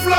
floor.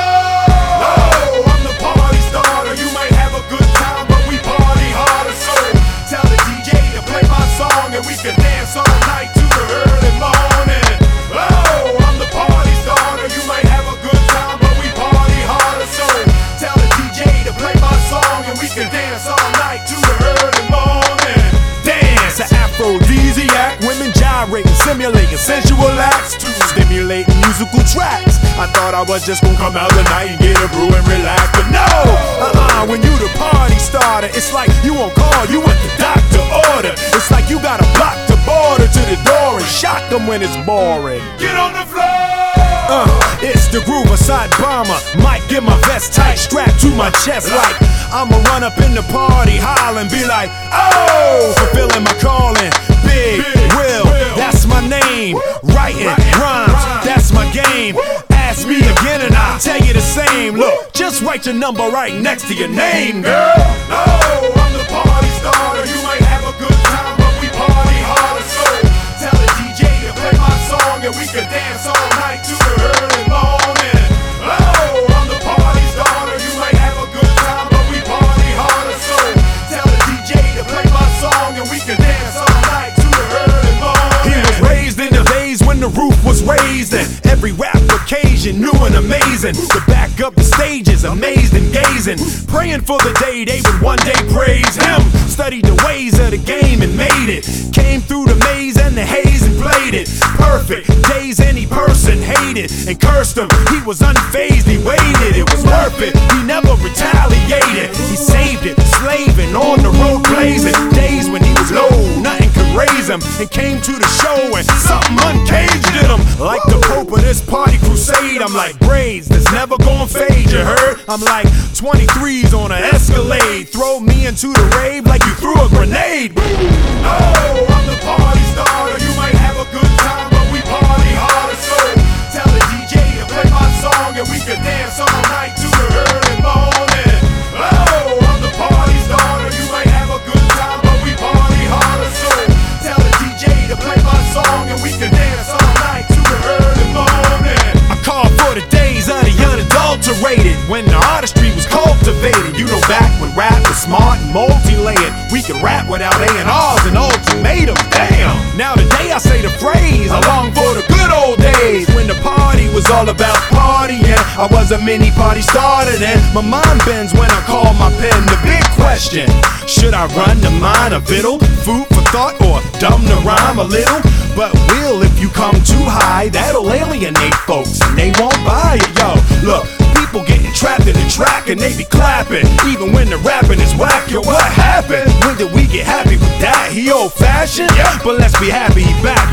No, I'm the party starter. You might have a good time, but we party harder. So tell the DJ to play my song, and we can dance all night to the early morning. Oh, I'm the party starter. You might have a good time, but we party harder. So tell the DJ to play my song, and we can dance all night to the early morning. Dance, an aphrodisiac, women gyrating, simulating sensual acts to stimulating musical tracks. I thought I was just gonna come out tonight and get a brew and relax, but no, when you the party starter, it's like you on call, you at the doctor order. It's like you gotta block the border to the door and shock them when it's boring. Get on the floor. It's the groove aside bomber. Might get my vest tight, strapped to my chest like I'ma run up in the party, holler and be like, oh, fulfilling my calling. Big Will, that's my name. Writing rhymes, that's my game. Ask me again and I'll tell you the same. Look, just write your number right next to your name, girl. No, I'm the party starter. You might have a good time, but we party harder. So tell the DJ to play my song, and we can dance all night to the early morning. Oh, I'm the party starter. You might have a good time, but we party harder. So tell the DJ to play my song, and we can dance all night to the early morning. He was raised in the days when the roof was raised, and every rap occasion new and amazing. To back up the stages, amazed and gazing, praying for the day they would one day praise him. Studied the ways of the game and made it. Came through the maze and the haze and played it perfect. Days any person hated and cursed him. He was unfazed, he waited, it was worth it. He never retaliated, he saved it. Slaving on the road blazing. Days when he was low, nothing could raise him. And came to the show and something uncaged in him. Like the Pope of this party crusade, I'm like braids that's never gonna fade, you heard? I'm like 23s on an Escalade. Throw me into the rave like you threw a grenade. Oh, I'm the party starter. You might have a good time, but we party harder. So tell the DJ to play my song, and we can dance all night to the early morning. Oh, I'm the party starter. You might have a good time, but we party harder. So tell the DJ to play my song, and we can dance all night to the early morning. I call for the days of the unadulterated, when the artistry was cultivated. You know, back when rap was smart and multi-layered, we could rap without A&Rs and ultimatums. Damn! Now today I say the phrase, I long for the good old days when the party was all about partying. I was a mini party starter then. My mind bends when I call my pen. The big question, should I run the mind a vittle? Food for thought or dumb to rhyme a little? But will, if you come too high, that'll alienate folks and they won't buy it, yo. Look, people getting trapped in the track and they be clapping, even when the rapping is whack. Yo, what happened? When did we get happy with that? He old fashioned? Yeah. But let's be happy he back.